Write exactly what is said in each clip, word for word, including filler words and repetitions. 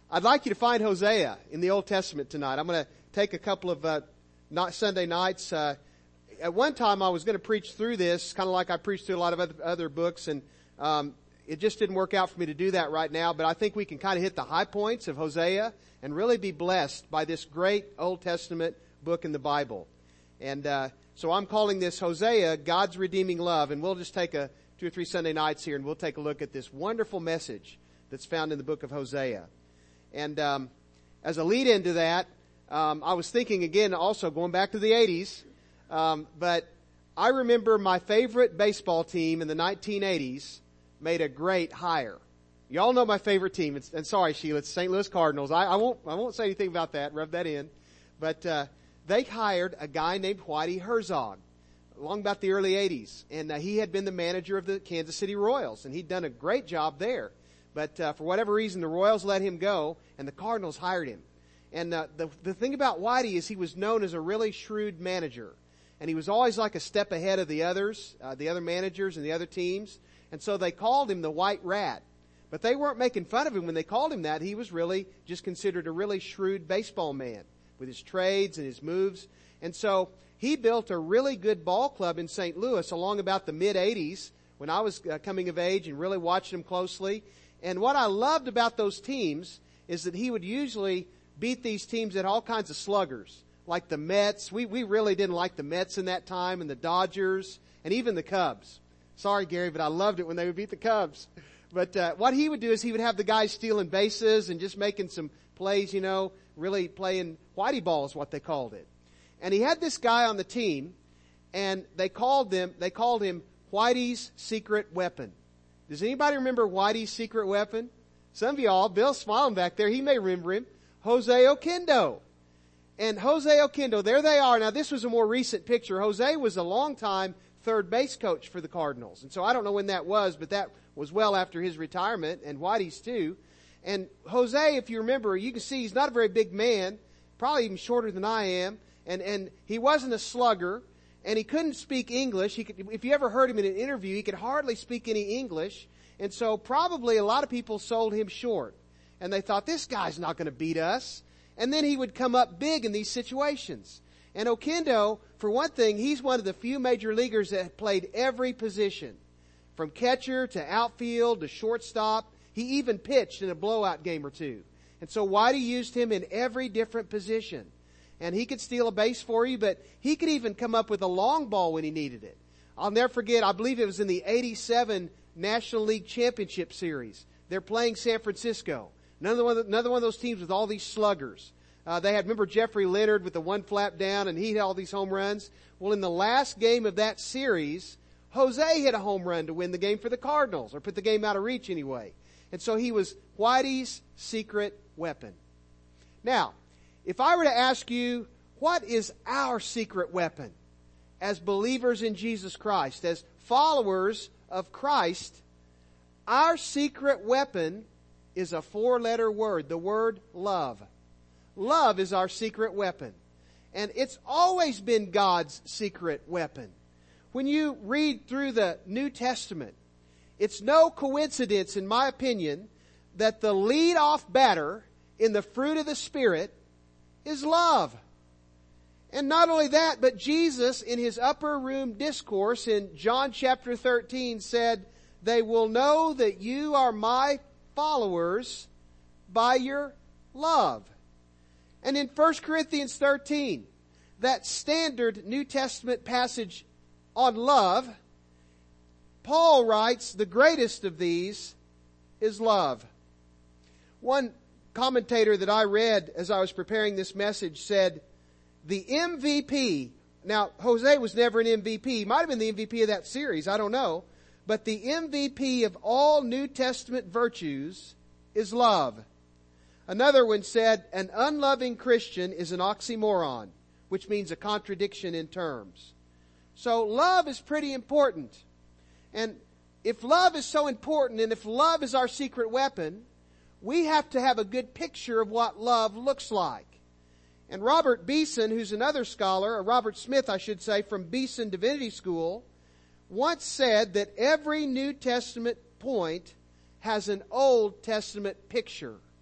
I'd like you to find Hosea in the Old Testament tonight. I'm going to take a couple of uh, not Sunday nights. Uh, at one time, I was going to preach through this, kind of like I preached through a lot of other, other books, and um, it just didn't work out for me to do that right now. But I think we can kind of hit the high points of Hosea and really be blessed by this great Old Testament book in the Bible. And uh, so I'm calling this Hosea, God's Redeeming Love. And we'll just take a two or three Sunday nights here, and we'll take a look at this wonderful message that's found in the book of Hosea. And um, as a lead into that, um, I was thinking again, also going back to the eighties. Um, but I remember my favorite baseball team in the nineteen eighties made a great hire. Y'all know my favorite team. It's, and sorry, Sheila, it's Saint Louis Cardinals. I, I won't. I won't say anything about that. Rub that in. But uh, they hired a guy named Whitey Herzog, along about the early eighties, and uh, he had been the manager of the Kansas City Royals, and he'd done a great job there. But uh, for whatever reason, the Royals let him go, and the Cardinals hired him. And uh, the the thing about Whitey is he was known as a really shrewd manager, and he was always like a step ahead of the others, uh, the other managers and the other teams. And so they called him the White Rat. But they weren't making fun of him when they called him that. He was really just considered a really shrewd baseball man with his trades and his moves. And so he built a really good ball club in Saint Louis along about the mid-eighties when I was uh, coming of age and really watched him closely. And what I loved about those teams is that he would usually beat these teams at all kinds of sluggers, like the Mets. We we really didn't like the Mets in that time, and the Dodgers, and even the Cubs. Sorry, Gary, but I loved it when they would beat the Cubs. But uh, what he would do is he would have the guys stealing bases and just making some plays, you know, really playing whitey ball is what they called it. And he had this guy on the team, and they called them they called him Whitey's secret weapon. Does anybody remember Whitey's secret weapon? Some of y'all, Bill's smiling back there, he may remember him. Jose Oquendo. And Jose Oquendo, there they are. Now this was a more recent picture. Jose was a long-time third base coach for the Cardinals. And so I don't know when that was, but that was well after his retirement, and Whitey's too. And Jose, if you remember, you can see he's not a very big man, probably even shorter than I am. And, and he wasn't a slugger. And he couldn't speak English. He could, if you ever heard him in an interview, he could hardly speak any English. And so probably a lot of people sold him short. And they thought, this guy's not going to beat us. And then he would come up big in these situations. And Oquendo, for one thing, he's one of the few major leaguers that played every position. From catcher to outfield to shortstop. He even pitched in a blowout game or two. And so Whitey used him in every different position. And he could steal a base for you, but he could even come up with a long ball when he needed it. I'll never forget, I believe it was in the eighty-seven National League Championship Series. They're playing San Francisco. Another one, another one of those teams with all these sluggers. Uh, they had, remember Jeffrey Leonard with the one flap down, and he had all these home runs? Well, in the last game of that series, Jose hit a home run to win the game for the Cardinals, or put the game out of reach anyway. And so he was Whitey's secret weapon. Now, if I were to ask you, what is our secret weapon as believers in Jesus Christ, as followers of Christ? Our secret weapon is a four-letter word, the word love. Love is our secret weapon. And it's always been God's secret weapon. When you read through the New Testament, it's no coincidence, in my opinion, that the lead-off batter in the fruit of the Spirit is love. And not only that, but Jesus in his upper room discourse in John chapter thirteen said, they will know that you are my followers by your love. And in First Corinthians thirteen, that standard New Testament passage on love, Paul writes, the greatest of these is love. One commentator that I read as I was preparing this message said, the M V P, now Jose was never an M V P, he might have been the M V P of that series, I don't know, but the M V P of all New Testament virtues is love. Another one said, an unloving Christian is an oxymoron, which means a contradiction in terms. So love is pretty important. And if love is so important, and if love is our secret weapon, we have to have a good picture of what love looks like. And Robert Beeson, who's another scholar, or Robert Smith, I should say, from Beeson Divinity School, once said that every New Testament point has an Old Testament picture.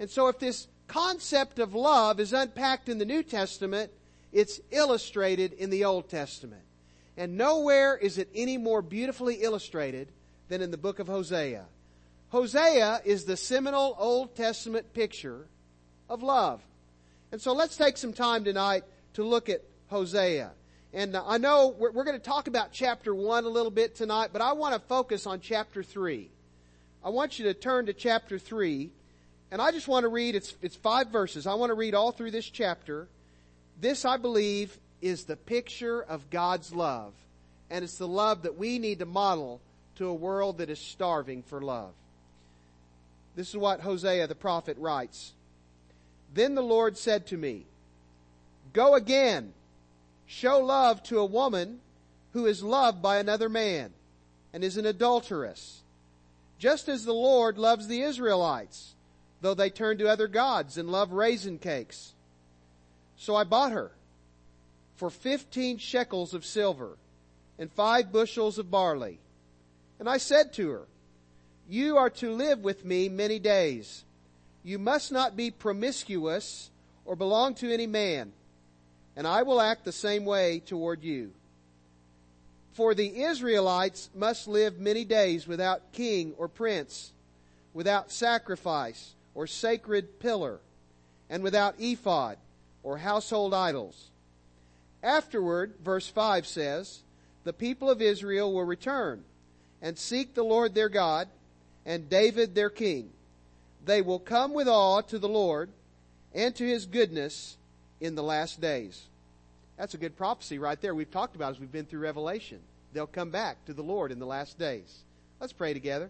And so if this concept of love is unpacked in the New Testament, it's illustrated in the Old Testament. And nowhere is it any more beautifully illustrated than in the book of Hosea. Hosea is the seminal Old Testament picture of love. And so let's take some time tonight to look at Hosea. And I know we're, we're going to talk about chapter one a little bit tonight, but I want to focus on chapter three. I want you to turn to chapter three, and I just want to read, it's, it's five verses. I want to read all through this chapter. This, I believe, is the picture of God's love. And it's the love that we need to model to a world that is starving for love. This is what Hosea the prophet writes. Then the Lord said to me, Go again, show love to a woman who is loved by another man and is an adulteress, just as the Lord loves the Israelites, though they turn to other gods and love raisin cakes. So I bought her for fifteen shekels of silver and five bushels of barley. And I said to her, You are to live with me many days. You must not be promiscuous or belong to any man, and I will act the same way toward you. For the Israelites must live many days without king or prince, without sacrifice or sacred pillar, and without ephod or household idols. Afterward, verse five says, the people of Israel will return and seek the Lord their God and David their king. They will come with awe to the Lord and to His goodness in the last days. That's a good prophecy right there. We've talked about as we've been through Revelation. They'll come back to the Lord in the last days. Let's pray together.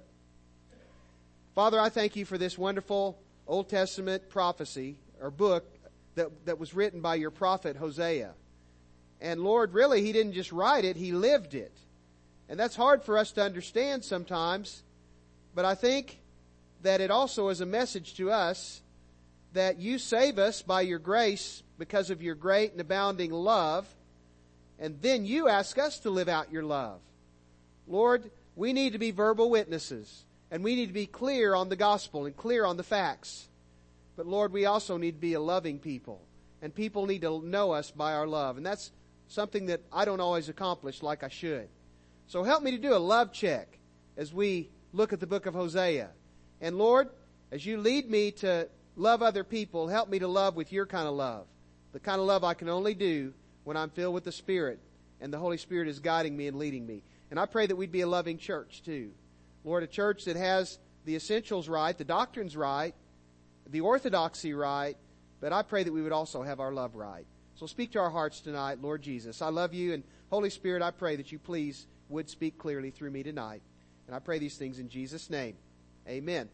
Father, I thank You for this wonderful Old Testament prophecy or book that, that was written by Your prophet Hosea. And Lord, really, he didn't just write it, he lived it. And that's hard for us to understand sometimes. But I think that it also is a message to us that You save us by Your grace because of Your great and abounding love. And then You ask us to live out Your love. Lord, we need to be verbal witnesses. And we need to be clear on the gospel and clear on the facts. But Lord, we also need to be a loving people. And people need to know us by our love. And that's something that I don't always accomplish like I should. So help me to do a love check as we look at the book of Hosea. And Lord, as You lead me to love other people, help me to love with Your kind of love. The kind of love I can only do when I'm filled with the Spirit and the Holy Spirit is guiding me and leading me. And I pray that we'd be a loving church too. Lord, a church that has the essentials right, the doctrines right, the orthodoxy right, but I pray that we would also have our love right. So speak to our hearts tonight, Lord Jesus. I love You, and Holy Spirit, I pray that You please would speak clearly through me tonight. And I pray these things in Jesus' name. Amen.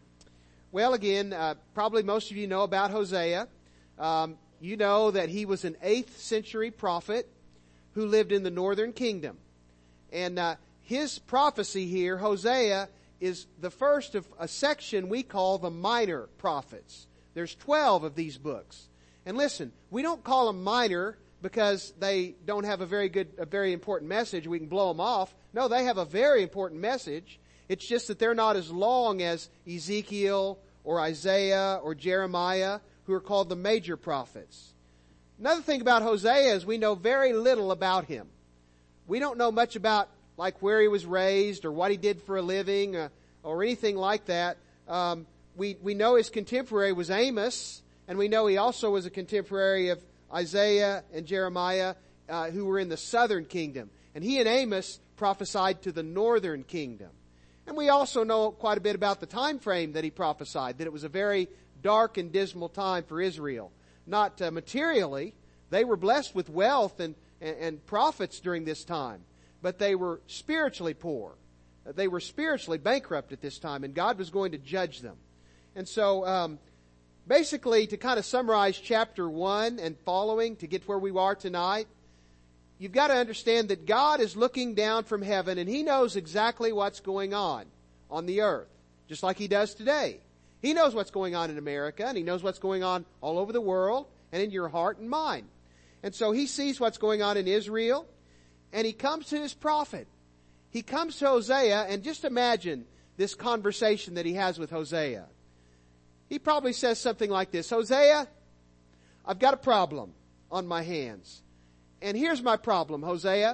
Well, again, uh, probably most of you know about Hosea. Um, you know that he was an eighth century prophet who lived in the northern kingdom. And uh, his prophecy here, Hosea, is the first of a section we call the minor prophets. There's twelve of these books. And listen, we don't call them minor because they don't have a very good, a very important message. We can blow them off. No, they have a very important message. It's just that they're not as long as Ezekiel or Isaiah or Jeremiah, who are called the major prophets. Another thing about Hosea is we know very little about him. We don't know much about like where he was raised or what he did for a living uh, or anything like that. Um, we, we know his contemporary was Amos, and we know he also was a contemporary of Isaiah and Jeremiah, uh, who were in the southern kingdom. And he and Amos prophesied to the northern kingdom. And we also know quite a bit about the time frame that he prophesied, that it was a very dark and dismal time for Israel. Not uh, materially. They were blessed with wealth and, and, and profits during this time. But they were spiritually poor. They were spiritually bankrupt at this time, and God was going to judge them. And so, um, basically, to kind of summarize chapter one and following to get where we are tonight, you've got to understand that God is looking down from heaven, and He knows exactly what's going on on the earth, just like He does today. He knows what's going on in America, and He knows what's going on all over the world and in your heart and mind. And so He sees what's going on in Israel, and He comes to His prophet. He comes to Hosea, and just imagine this conversation that He has with Hosea. He probably says something like this: Hosea, I've got a problem on my hands. And here's my problem, Hosea.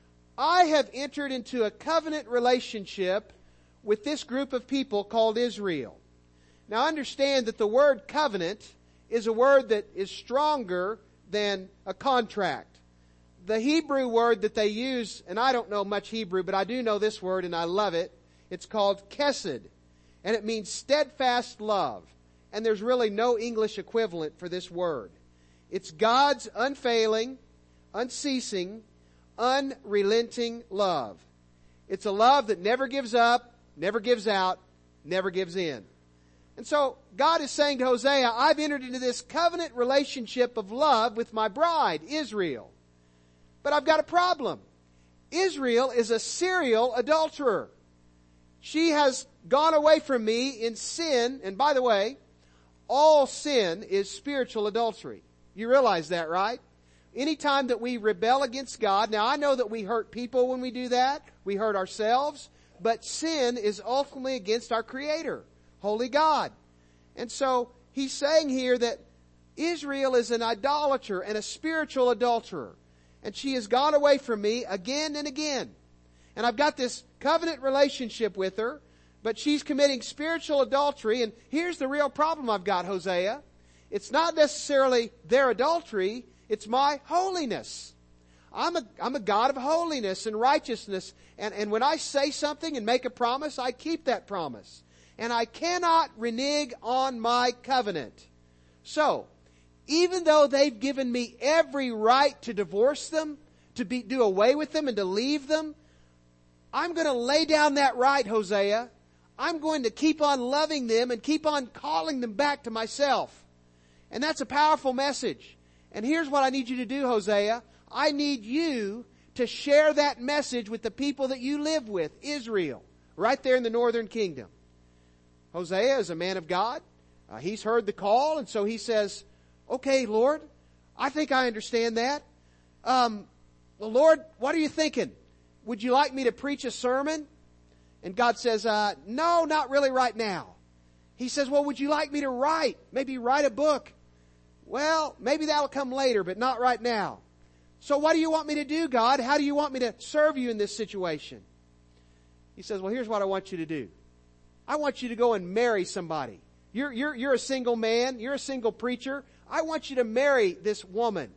I have entered into a covenant relationship with this group of people called Israel. Now understand that the word covenant is a word that is stronger than a contract. The Hebrew word that they use, and I don't know much Hebrew, but I do know this word and I love it. It's called kesed. And it means steadfast love. And there's really no English equivalent for this word. It's God's unfailing, unceasing, unrelenting love. It's a love that never gives up, never gives out, never gives in. And so God is saying to Hosea, I've entered into this covenant relationship of love with my bride, Israel. But I've got a problem. Israel is a serial adulterer. She has gone away from me in sin. And by the way, all sin is spiritual adultery. You realize that, right? Anytime that we rebel against God, now I know that we hurt people when we do that. We hurt ourselves. But sin is ultimately against our Creator, holy God. And so he's saying here that Israel is an idolater and a spiritual adulterer. And she has gone away from me again and again. And I've got this covenant relationship with her, but she's committing spiritual adultery. And here's the real problem I've got, Hosea. It's not necessarily their adultery, it's my holiness. I'm a, I'm a God of holiness and righteousness. And, and when I say something and make a promise, I keep that promise. And I cannot renege on my covenant. So, even though they've given me every right to divorce them, to be, do away with them and to leave them, I'm going to lay down that right, Hosea. I'm going to keep on loving them and keep on calling them back to myself. And that's a powerful message. And here's what I need you to do, Hosea. I need you to share that message with the people that you live with, Israel, right there in the northern kingdom. Hosea is a man of God. Uh, he's heard the call, and so he says, okay, Lord, I think I understand that. Um, well, Lord, what are you thinking? Would you like me to preach a sermon? And God says, uh, no, not really right now. He says, well, would you like me to write? Maybe write a book? Well, maybe that'll come later, but not right now. So what do you want me to do, God? How do you want me to serve you in this situation? He says, well, here's what I want you to do. I want you to go and marry somebody. You're, you're, you're a single man. You're a single preacher. I want you to marry this woman.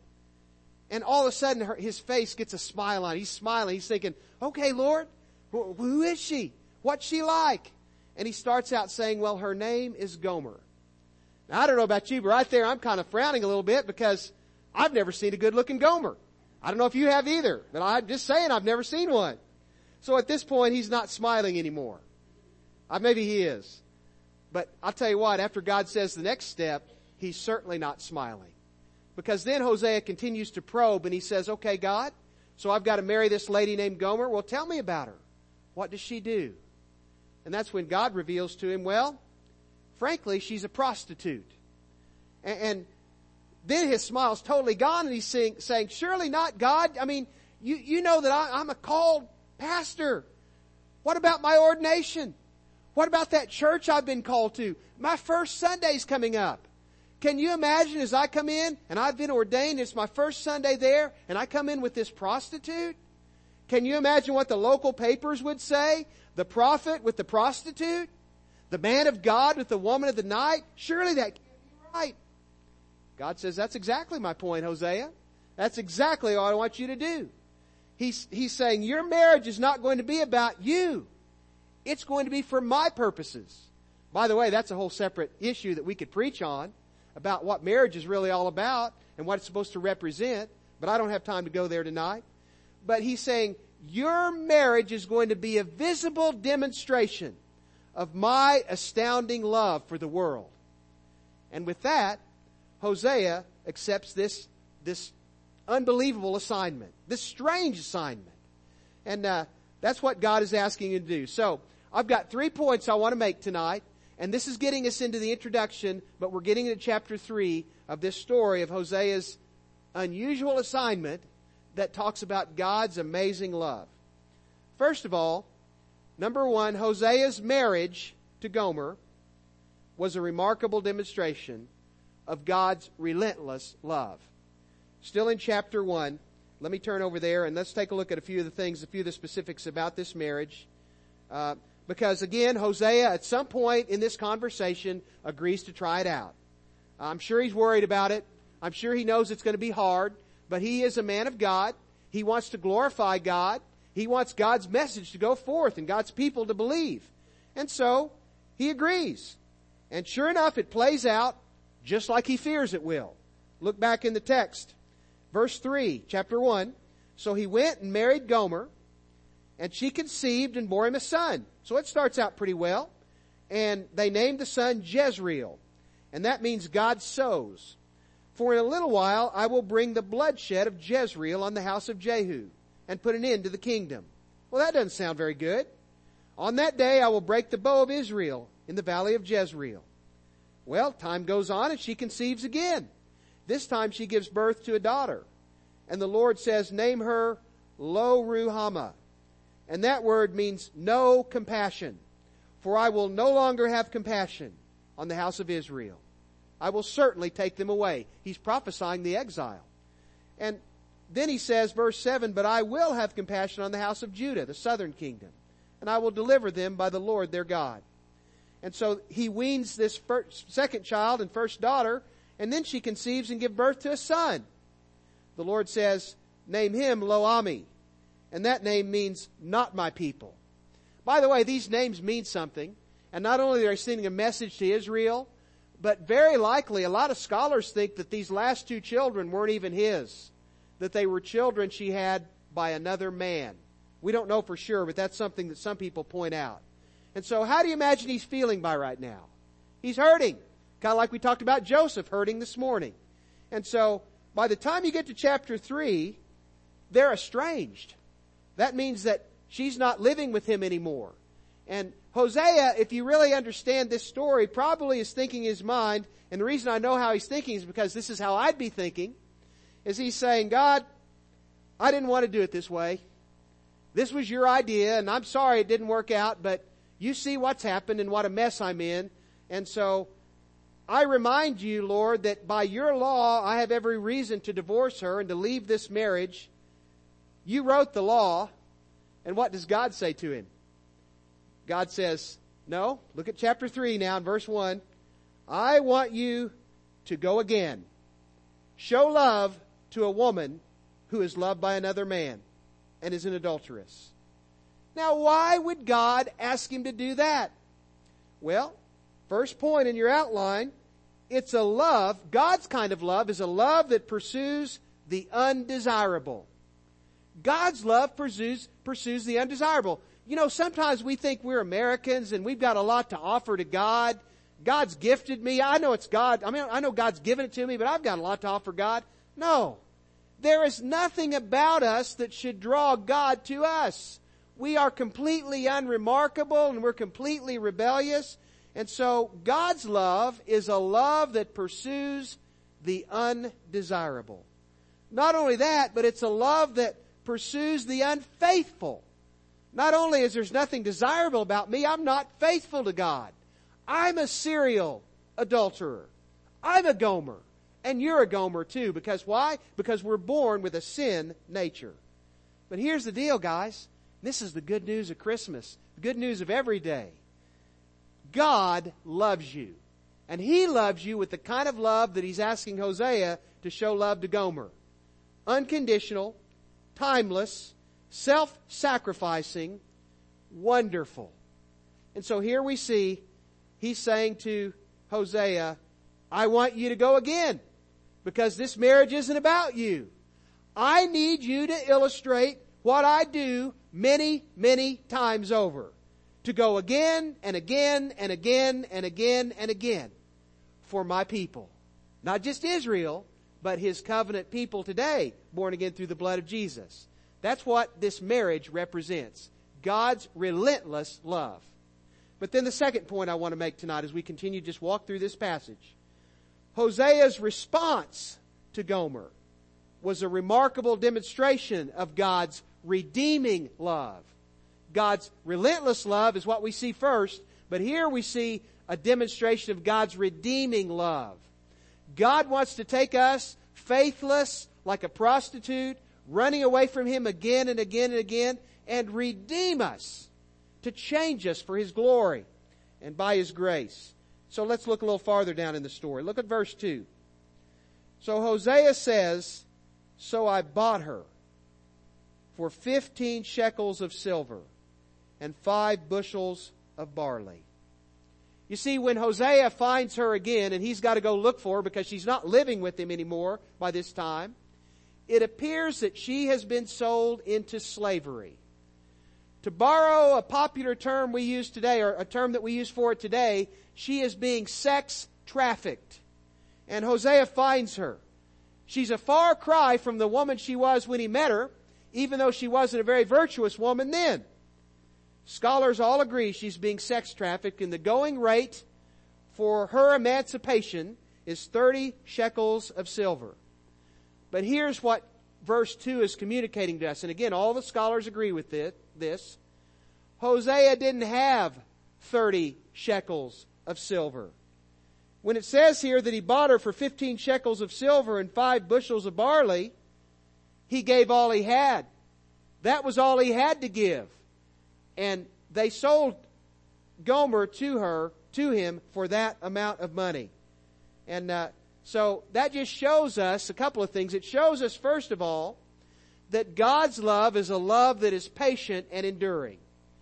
And all of a sudden, her, his face gets a smile on it. He's smiling. He's thinking, okay, Lord, wh- who is she? What's she like? And he starts out saying, well, her name is Gomer. Now, I don't know about you, but right there, I'm kind of frowning a little bit because I've never seen a good-looking Gomer. I don't know if you have either, but I'm just saying I've never seen one. So at this point, he's not smiling anymore. Uh, maybe he is. But I'll tell you what, after God says the next step, he's certainly not smiling. Because then Hosea continues to probe and he says, okay, God, so I've got to marry this lady named Gomer. Well, tell me about her. What does she do? And that's when God reveals to him, well, frankly, she's a prostitute. And, and then his smile's totally gone and he's saying, saying surely not, God. I mean, you, you know that I, I'm a called pastor. What about my ordination? What about that church I've been called to? My first Sunday's coming up. Can you imagine as I come in and I've been ordained, it's my first Sunday there, and I come in with this prostitute? Can you imagine what the local papers would say? The prophet with the prostitute? The man of God with the woman of the night? Surely that can't be right. God says, that's exactly my point, Hosea. That's exactly what I want you to do. He's, he's saying, your marriage is not going to be about you. It's going to be for my purposes. By the way, that's a whole separate issue that we could preach on, about what marriage is really all about and what it's supposed to represent. But I don't have time to go there tonight. But he's saying, your marriage is going to be a visible demonstration of my astounding love for the world. And with that, Hosea accepts this, this unbelievable assignment, this strange assignment. And uh, that's what God is asking you to do. So, I've got three points I want to make tonight. And this is getting us into the introduction, but we're getting into chapter three of this story of Hosea's unusual assignment that talks about God's amazing love. First of all, number one, Hosea's marriage to Gomer. was a remarkable demonstration of God's relentless love. Still in chapter one, let me turn over there and let's take a look at a few of the things, a few of the specifics about this marriage. Uh, because again, Hosea at some point in this conversation agrees to try it out. I'm sure he's worried about it. I'm sure he knows it's going to be hard, but he is a man of God. He wants to glorify God. He wants God's message to go forth and God's people to believe. And so, he agrees. And sure enough, it plays out just like he fears it will. Look back in the text. Verse three, chapter one. So he went and married Gomer, and she conceived and bore him a son. So it starts out pretty well. And they named the son Jezreel. And that means God sows. For in a little while I will bring the bloodshed of Jezreel on the house of Jehu, and put an end to the kingdom. Well, that doesn't sound very good. On that day I will break the bow of Israel in the valley of Jezreel. Well, time goes on and she conceives again. This time she gives birth to a daughter. And the Lord says, name her Lo-Ruhamah. And that word means no compassion. For I will no longer have compassion on the house of Israel. I will certainly take them away. He's prophesying the exile. And then he says, verse seven, but I will have compassion on the house of Judah, the southern kingdom, and I will deliver them by the Lord their God. And so he weans this first, second child and first daughter, and then she conceives and gives birth to a son. The Lord says, name him Lo-Ami, and that name means not my people. By the way, these names mean something, and not only are they sending a message to Israel, but very likely a lot of scholars think that these last two children weren't even his, that they were children she had by another man. We don't know for sure, but that's something that some people point out. And so how do you imagine he's feeling by right now? He's hurting. Kind of like we talked about Joseph hurting this morning. And so by the time you get to chapter three, they're estranged. That means that she's not living with him anymore. And Hosea, if you really understand this story, probably is thinking in his mind, and the reason I know how he's thinking is because this is how I'd be thinking, is he's saying, God, I didn't want to do it this way. This was your idea, and I'm sorry it didn't work out, but you see what's happened and what a mess I'm in. And so I remind you, Lord, that by your law, I have every reason to divorce her and to leave this marriage. You wrote the law. And what does God say to him? God says, no, look at chapter three now in verse one. I want you to go again. Show love to a woman who is loved by another man and is an adulteress. Now, why would God ask him to do that? Well, first point in your outline, it's a love, God's kind of love is a love that pursues the undesirable. God's love pursues, pursues the undesirable. You know, sometimes we think we're Americans and we've got a lot to offer to God. God's gifted me. I know it's God. I mean, I know God's given it to me, but I've got a lot to offer God. No. There is nothing about us that should draw God to us. We are completely unremarkable and we're completely rebellious. And so God's love is a love that pursues the undesirable. Not only that, but it's a love that pursues the unfaithful. Not only is there nothing desirable about me, I'm not faithful to God. I'm a serial adulterer. I'm a Gomer. And you're a Gomer too. Because why? Because we're born with a sin nature. But here's the deal, guys. This is the good news of Christmas. The good news of every day. God loves you. And He loves you with the kind of love that He's asking Hosea to show love to Gomer. Unconditional, timeless, self-sacrificing, wonderful. And so here we see He's saying to Hosea, I want you to go again because this marriage isn't about you. I need you to illustrate what I do many, many times over. To go again and again and again and again and again for my people. Not just Israel, but His covenant people today, born again through the blood of Jesus. That's what this marriage represents. God's relentless love. But then the second point I want to make tonight as we continue to just walk through this passage. Hosea's response to Gomer was a remarkable demonstration of God's redeeming love. God's relentless love is what we see first, but here we see a demonstration of God's redeeming love. God wants to take us, faithless, like a prostitute, running away from Him again and again and again, and redeem us, to change us for His glory and by His grace. So let's look a little farther down in the story. Look at verse two. So Hosea says, "So I bought her for fifteen shekels of silver and five bushels of barley." You see, when Hosea finds her again, and he's got to go look for her because she's not living with him anymore by this time, it appears that she has been sold into slavery. To borrow a popular term we use today, or a term that we use for it today, she is being sex trafficked. And Hosea finds her. She's a far cry from the woman she was when he met her, even though she wasn't a very virtuous woman then. Scholars all agree she's being sex trafficked, and the going rate for her emancipation is thirty shekels of silver. But here's what verse two is communicating to us. And again, all the scholars agree with it, this. Hosea didn't have thirty shekels of silver. When it says here that he bought her for fifteen shekels of silver and five bushels of barley, he gave all he had. That was all he had to give. And they sold Gomer to her, to him, for that amount of money. And uh, so that just shows us a couple of things. It shows us, first of all, that God's love is a love that is patient and enduring.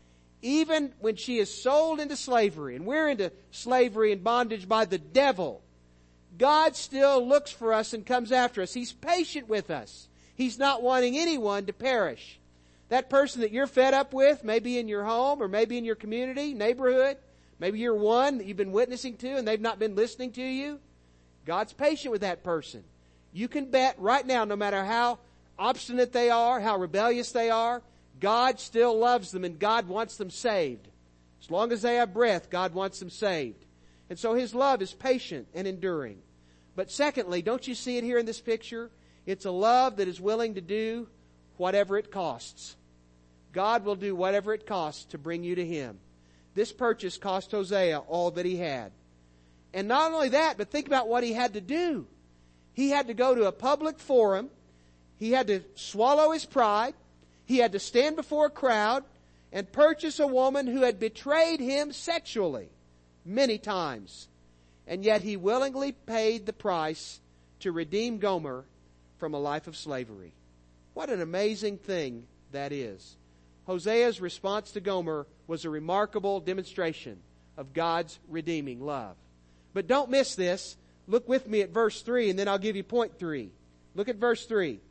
Even when she is sold into slavery, and we're into slavery and bondage by the devil, God still looks for us and comes after us. He's patient with us. He's not wanting anyone to perish. That person that you're fed up with, maybe in your home or maybe in your community, neighborhood, maybe you're one that you've been witnessing to and they've not been listening to you, God's patient with that person. You can bet right now, no matter how obstinate they are, how rebellious they are, God still loves them and God wants them saved. As long as they have breath, God wants them saved. And so His love is patient and enduring. But secondly, don't you see it here in this picture? It's a love that is willing to do whatever it costs. God will do whatever it costs to bring you to Him. This purchase cost Hosea all that he had. And not only that, but think about what he had to do. He had to go to a public forum. He had to swallow his pride. He had to stand before a crowd and purchase a woman who had betrayed him sexually many times. And yet he willingly paid the price to redeem Gomer from a life of slavery. What an amazing thing that is. Hosea's response to Gomer was a remarkable demonstration of God's redeeming love. But don't miss this. Look with me at verse three, and then I'll give you point three. Look at verse three.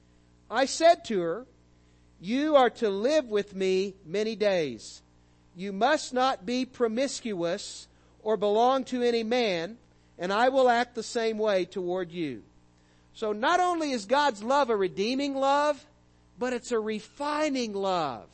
I said to her, "You are to live with me many days. You must not be promiscuous or belong to any man, and I will act the same way toward you." So not only is God's love a redeeming love, but it's a refining love.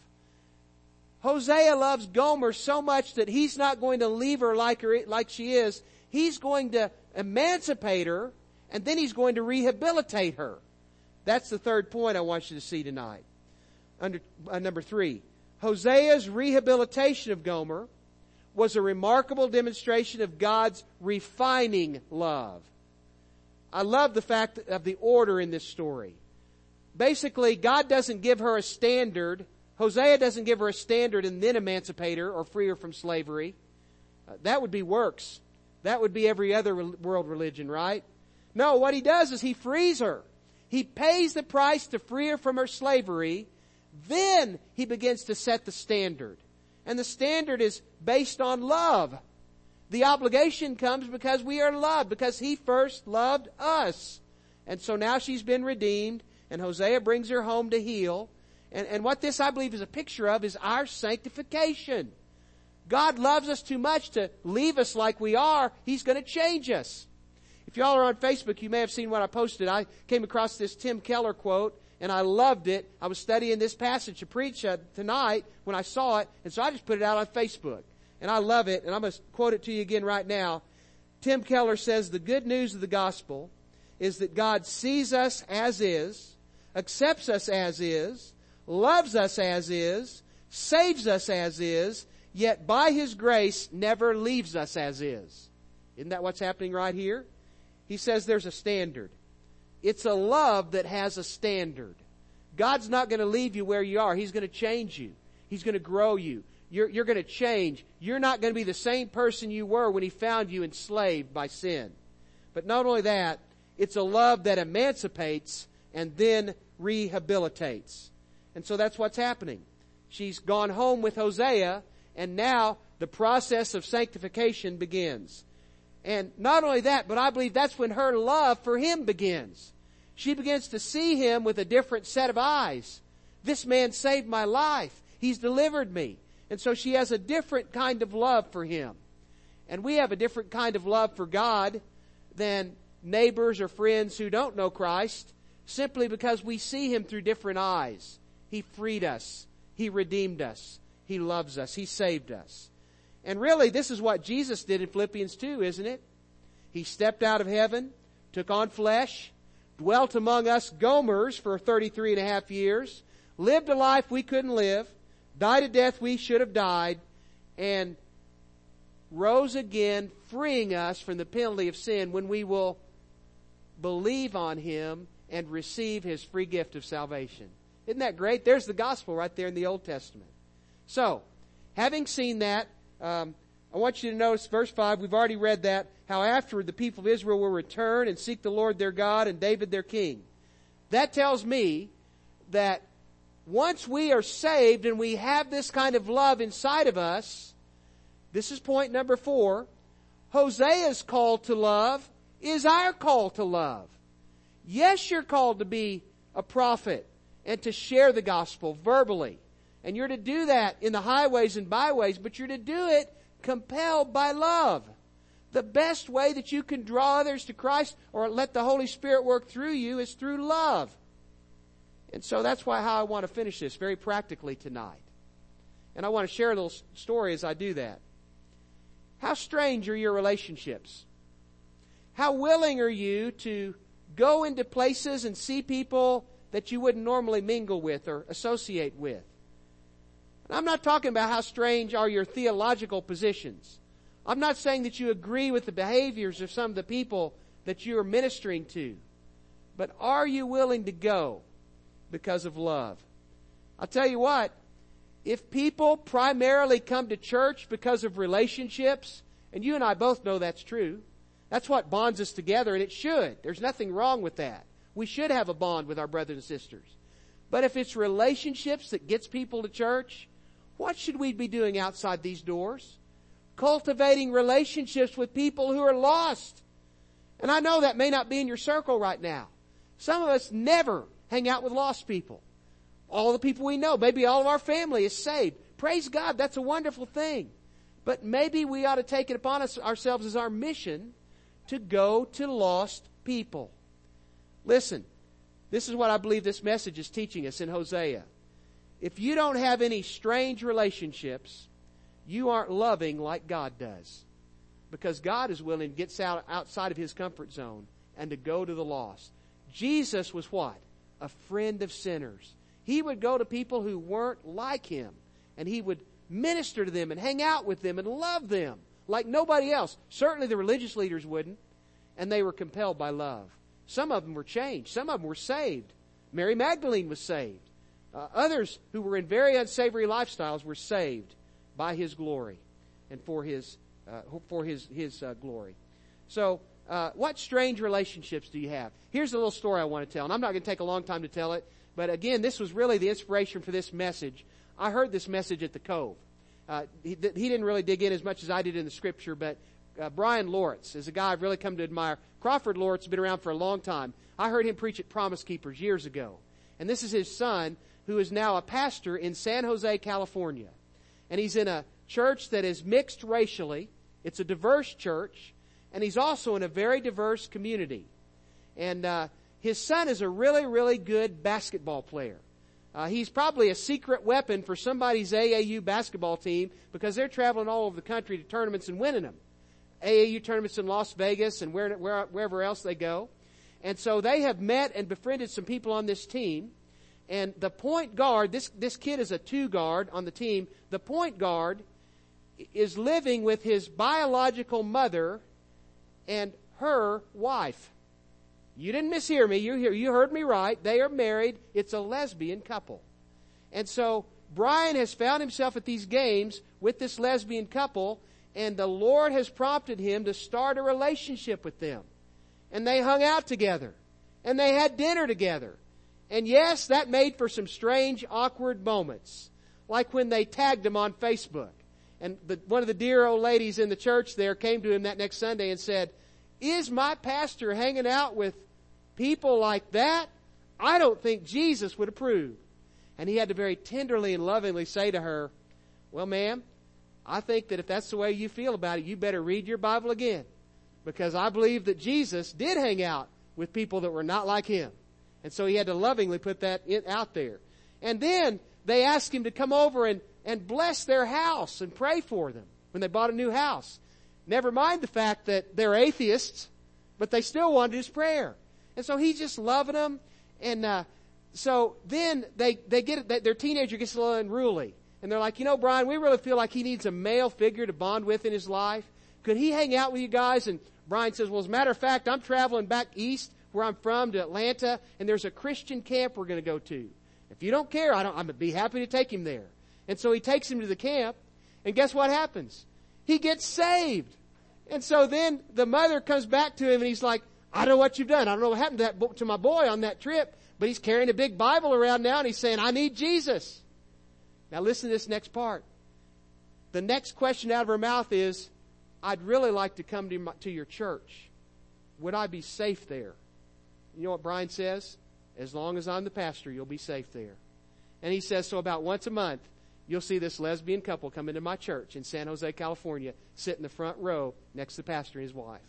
Hosea loves Gomer so much that he's not going to leave her like her, like she is. He's going to emancipate her, and then he's going to rehabilitate her. That's the third point I want you to see tonight. Under uh, number three, Hosea's rehabilitation of Gomer was a remarkable demonstration of God's refining love. I love the fact of the order in this story. Basically, God doesn't give her a standard. Hosea doesn't give her a standard and then emancipate her or free her from slavery. Uh, that would be works. That would be every other world religion, right? No, what he does is he frees her. He pays the price to free her from her slavery. Then he begins to set the standard. And the standard is based on love. The obligation comes because we are loved, because he first loved us. And so now she's been redeemed, and Hosea brings her home to heal. And, and what this, I believe, is a picture of is our sanctification. God loves us too much to leave us like we are. He's going to change us. If y'all are on Facebook, you may have seen what I posted. I came across this Tim Keller quote, and I loved it. I was studying this passage to preach uh, tonight when I saw it, and so I just put it out on Facebook. And I love it, and I'm going to quote it to you again right now. Tim Keller says, "The good news of the gospel is that God sees us as is, accepts us as is, loves us as is, saves us as is, yet by His grace never leaves us as is. Isn't that what's happening right here? He says there's a standard. It's a love that has a standard. God's not going to leave you where you are. He's going to change you. He's going to grow you. You're, you're going to change. You're not going to be the same person you were when He found you enslaved by sin. But not only that, it's a love that emancipates and then rehabilitates. And so that's what's happening. She's gone home with Hosea, and now the process of sanctification begins. And not only that, but I believe that's when her love for him begins. She begins to see him with a different set of eyes. This man saved my life. He's delivered me. And so she has a different kind of love for him. And we have a different kind of love for God than neighbors or friends who don't know Christ, simply because we see Him through different eyes. He freed us. He redeemed us. He loves us. He saved us. And really, this is what Jesus did in Philippians two, isn't it? He stepped out of heaven, took on flesh, dwelt among us Gomers for thirty-three and a half years, lived a life we couldn't live, died a death we should have died, and rose again, freeing us from the penalty of sin when we will believe on Him and receive His free gift of salvation. Isn't that great? There's the gospel right there in the Old Testament. So, having seen that, um, I want you to notice verse five. We've already read that. How afterward the people of Israel will return and seek the Lord their God and David their king. That tells me that once we are saved and we have this kind of love inside of us, this is point number four, Hosea's call to love is our call to love. Yes, you're called to be a prophet and to share the gospel verbally. And you're to do that in the highways and byways, but you're to do it compelled by love. The best way that you can draw others to Christ or let the Holy Spirit work through you is through love. And so that's why how I want to finish this very practically tonight. And I want to share a little story as I do that. How strange are your relationships? How willing are you to go into places and see people that you wouldn't normally mingle with or associate with? And I'm not talking about how strange are your theological positions. I'm not saying that you agree with the behaviors of some of the people that you are ministering to. But are you willing to go because of love? I'll tell you what, if people primarily come to church because of relationships, and you and I both know that's true, that's what bonds us together, and it should. There's nothing wrong with that. We should have a bond with our brothers and sisters. But if it's relationships that gets people to church, what should we be doing outside these doors? Cultivating relationships with people who are lost. And I know that may not be in your circle right now. Some of us never hang out with lost people. All the people we know, maybe all of our family is saved. Praise God, that's a wonderful thing. But maybe we ought to take it upon us ourselves as our mission to go to lost people. Listen, this is what I believe this message is teaching us in Hosea. If you don't have any strange relationships, you aren't loving like God does. Because God is willing to get out outside of His comfort zone and to go to the lost. Jesus was what? A friend of sinners. He would go to people who weren't like Him, and He would minister to them and hang out with them and love them like nobody else. Certainly the religious leaders wouldn't, and they were compelled by love. Some of them were changed. Some of them were saved. Mary Magdalene was saved. Uh, others who were in very unsavory lifestyles were saved by His glory and for His uh, for His His uh, glory. So, uh, what strange relationships do you have? Here's a little story I want to tell, and I'm not going to take a long time to tell it. But again, this was really the inspiration for this message. I heard this message at the Cove. Uh, he, he didn't really dig in as much as I did in the Scripture, but uh, Brian Lawrence is a guy I've really come to admire. Crawford Lawrence has been around for a long time. I heard him preach at Promise Keepers years ago. And this is his son, who is now a pastor in San Jose, California. And he's in a church that is mixed racially. It's a diverse church. And he's also in a very diverse community. And uh, his son is a really, really good basketball player. Uh, he's probably a secret weapon for somebody's A A U basketball team because they're traveling all over the country to tournaments and winning them. A A U tournaments in Las Vegas and where, where, wherever else they go. And so they have met and befriended some people on this team. And the point guard, this, this kid is a two guard on the team. The point guard is living with his biological mother and her wife. You didn't mishear me. You hear, you heard me right. They are married. It's a lesbian couple. And so Brian has found himself at these games with this lesbian couple, and the Lord has prompted him to start a relationship with them. And they hung out together. And they had dinner together. And yes, that made for some strange, awkward moments. Like when they tagged him on Facebook. And the, one of the dear old ladies in the church there came to him that next Sunday and said, "Is my pastor hanging out with people like that? I don't think Jesus would approve." And he had to very tenderly and lovingly say to her, "Well, ma'am, I think that if that's the way you feel about it, you better read your Bible again. Because I believe that Jesus did hang out with people that were not like him." And so he had to lovingly put that in, out there. And then they asked him to come over and, and bless their house and pray for them when they bought a new house. Never mind the fact that they're atheists, but they still wanted his prayer. And so he's just loving them. And uh, so then they, they get their teenager gets a little unruly. And they're like, "You know, Brian, we really feel like he needs a male figure to bond with in his life. Could he hang out with you guys?" And Brian says, "Well, as a matter of fact, I'm traveling back east where I'm from to Atlanta, and there's a Christian camp we're going to go to. If you don't care, I don't, I'm going to be happy to take him there." And so he takes him to the camp, and guess what happens? He gets saved. And so then the mother comes back to him, and he's like, "I don't know what you've done. I don't know what happened to that bo- to my boy on that trip, but he's carrying a big Bible around now, and he's saying, 'I need Jesus.'" Now listen to this next part. The next question out of her mouth is, "I'd really like to come to, my, to your church. Would I be safe there?" You know what Brian says? "As long as I'm the pastor, you'll be safe there." And he says, so about once a month, you'll see this lesbian couple come into my church in San Jose, California, sit in the front row next to the pastor and his wife.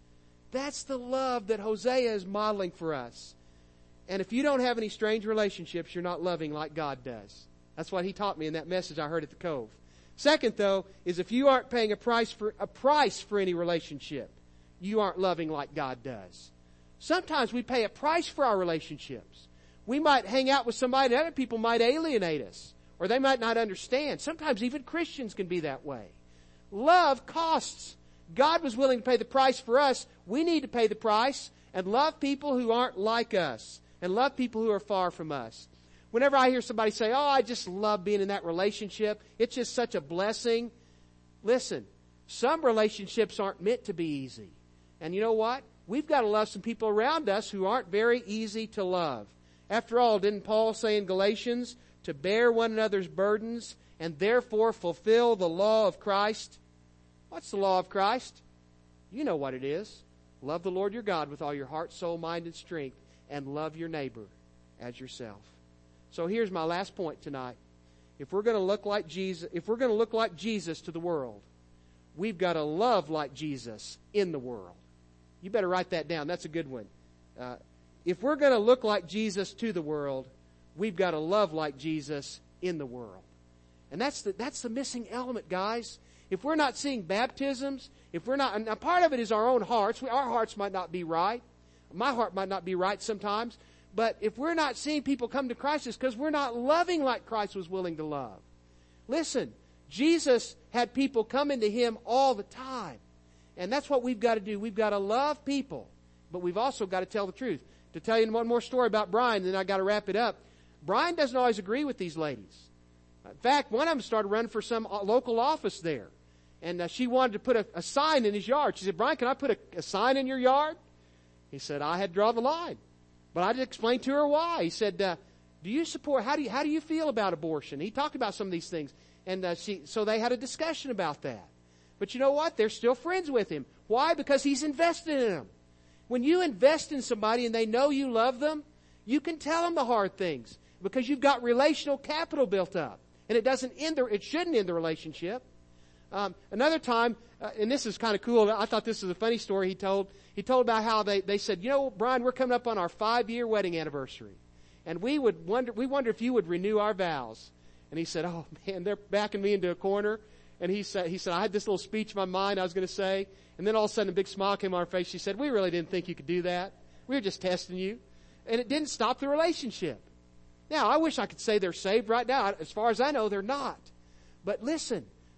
That's the love that Hosea is modeling for us. And if you don't have any strange relationships, you're not loving like God does. That's what he taught me in that message I heard at the Cove. Second, though, is if you aren't paying a price for a price for any relationship, you aren't loving like God does. Sometimes we pay a price for our relationships. We might hang out with somebody and other people might alienate us, or they might not understand. Sometimes even Christians can be that way. Love costs. God was willing to pay the price for us. We need to pay the price and love people who aren't like us and love people who are far from us. Whenever I hear somebody say, "Oh, I just love being in that relationship. It's just such a blessing." Listen, some relationships aren't meant to be easy. And you know what? We've got to love some people around us who aren't very easy to love. After all, didn't Paul say in Galatians, to bear one another's burdens and therefore fulfill the law of Christ? What's the law of Christ? You know what it is. Love the Lord your God with all your heart, soul, mind, and strength, and love your neighbor as yourself. So here's my last point tonight. If we're going to look like Jesus, if we're going to look like Jesus to the world, we've got to love like Jesus in the world. You better write that down. That's a good one. Uh, if we're going to look like Jesus to the world, we've got to love like Jesus in the world. And that's the, that's the missing element, guys. If we're not seeing baptisms, if we're not, and a part of it is our own hearts. We, our hearts might not be right. My heart might not be right sometimes. But if we're not seeing people come to Christ, it's because we're not loving like Christ was willing to love. Listen, Jesus had people come into Him all the time. And that's what we've got to do. We've got to love people. But we've also got to tell the truth. To tell you one more story about Brian, then I've got to wrap it up. Brian doesn't always agree with these ladies. In fact, one of them started running for some local office there. And uh, she wanted to put a, a sign in his yard. She said, "Brian, can I put a, a sign in your yard?" He said, "I had to draw the line." But I just explained to her why. He said, uh, do you support, how do you, how do you feel about abortion? He talked about some of these things. And uh, she, so they had a discussion about that. But you know what? They're still friends with him. Why? Because he's invested in them. When you invest in somebody and they know you love them, you can tell them the hard things because you've got relational capital built up. And it doesn't end the, it shouldn't end the relationship. Um, another time, uh, and this is kind of cool. I thought this was a funny story he told. He told about how they, they said, "You know, Brian, we're coming up on our five-year wedding anniversary. And we would wonder, we wonder if you would renew our vows." And he said, "Oh man, they're backing me into a corner." And he said, he said, "I had this little speech in my mind I was going to say." And then all of a sudden a big smile came on her face. She said, "We really didn't think you could do that. We were just testing you." And it didn't stop the relationship. Now, I wish I could say they're saved right now. As far as I know, they're not. But listen,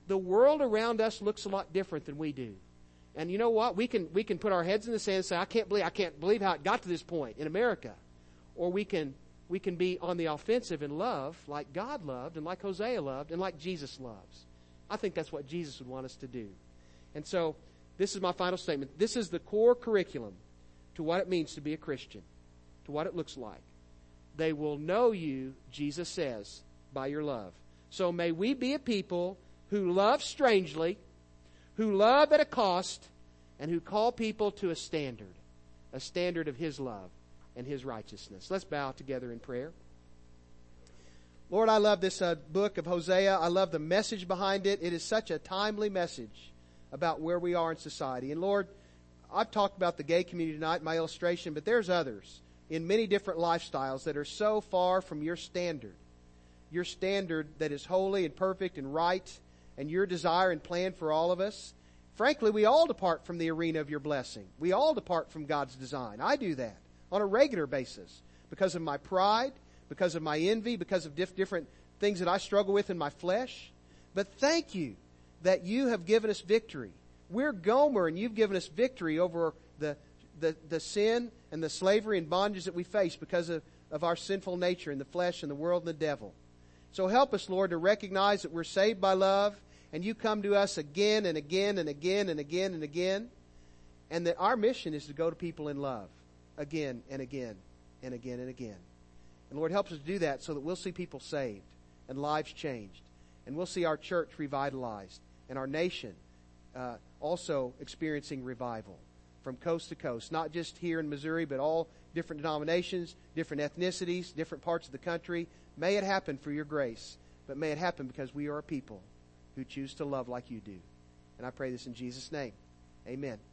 the world around us looks a lot different than we do. And you know what? We can, we can put our heads in the sand and say, I can't believe, I can't believe how it got to this point in America. Or we can, we can be on the offensive in love like God loved and like Hosea loved and like Jesus loves. I think that's what Jesus would want us to do. And so, this is my final statement. This is the core curriculum to what it means to be a Christian, to what it looks like. They will know you, Jesus says, by your love. So may we be a people who love strangely, who love at a cost, and who call people to a standard, a standard of His love and His righteousness. Let's bow together in prayer. Lord, I love this uh, book of Hosea. I love the message behind it. It is such a timely message about where we are in society. And Lord, I've talked about the gay community tonight in my illustration, but there's others in many different lifestyles that are so far from your standard. Your standard that is holy and perfect and right, and your desire and plan for all of us. Frankly, we all depart from the arena of your blessing. We all depart from God's design. I do that on a regular basis because of my pride, because of my envy, because of diff- different things that I struggle with in my flesh. But thank you that you have given us victory. We're Gomer, and you've given us victory over the, the, the sin and the slavery and bondage that we face because of, of our sinful nature in the flesh and the world and the devil. So help us, Lord, to recognize that we're saved by love, and you come to us again and again and again and again and again, and that our mission is to go to people in love again and again and again and again. And Lord, help us to do that so that we'll see people saved and lives changed, and we'll see our church revitalized and our nation uh, also experiencing revival from coast to coast, not just here in Missouri, but all different denominations, different ethnicities, different parts of the country. May it happen for your grace, but may it happen because we are a people who choose to love like you do. And I pray this in Jesus' name. Amen.